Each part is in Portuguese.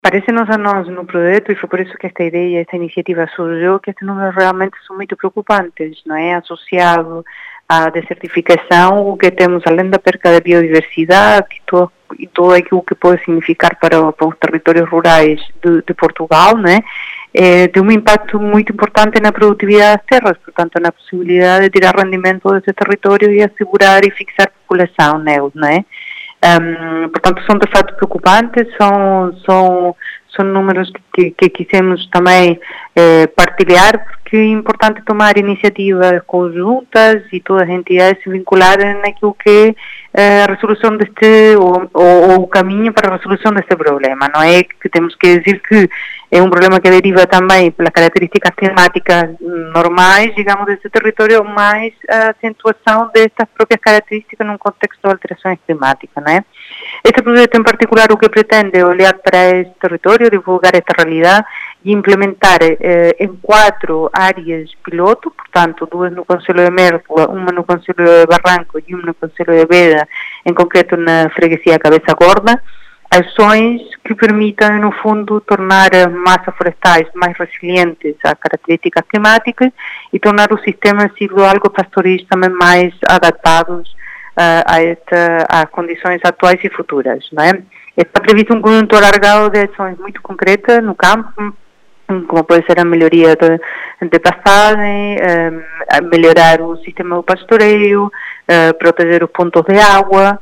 Parece-nos a nós no projeto, e foi por isso que esta ideia, esta iniciativa surgiu, que estes números realmente são muito preocupantes, não é? Associado à desertificação, o que temos além da perca da biodiversidade e tudo aquilo que pode significar para os territórios rurais de Portugal, não é? Tem um impacto muito importante na produtividade das terras, portanto, na possibilidade de tirar rendimento desse território e assegurar e fixar população neles, não é? Portanto, são de facto preocupantes, são números que quisemos também partilhar, porque é importante tomar iniciativas conjuntas e todas as entidades se vincularem naquilo que é a resolução deste, ou o caminho para a resolução deste problema. Não é que temos que dizer que é um problema que deriva também pelas características climáticas normais, digamos, desse território, mais a acentuação destas próprias características num contexto de alterações climáticas, não é? Este projeto em particular o que pretende é olhar para este território, divulgar esta realidade e implementar em 4 áreas piloto, portanto 2 no Concello de Mértola, uma no Concello de Barranco e uma no Concello de Beda, em concreto na freguesia Cabeça Gorda, ações que permitam, no fundo, tornar as massas florestais mais resilientes às características climáticas e tornar os sistemas silvo-algo-pastoris também mais adaptados às condições atuais e futuras, não é? Está previsto um conjunto alargado de ações muito concretas no campo, como pode ser a melhoria de pastagem, melhorar o sistema do pastoreio, proteger os pontos de água,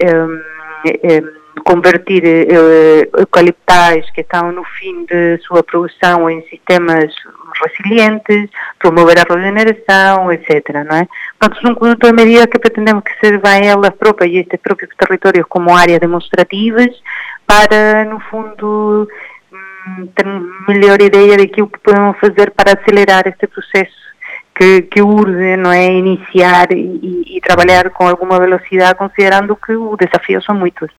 convertir eucaliptais que estão no fim de sua produção em sistemas resilientes, promover a regeneração, etc. Não é? Portanto, são um conjunto de medidas que pretendemos que sirvam elas próprias e estes próprios territórios como áreas demonstrativas para, no fundo, ter melhor ideia daquilo que podemos fazer para acelerar este processo que urge, não é, iniciar e trabalhar com alguma velocidade, considerando que os desafios são muitos.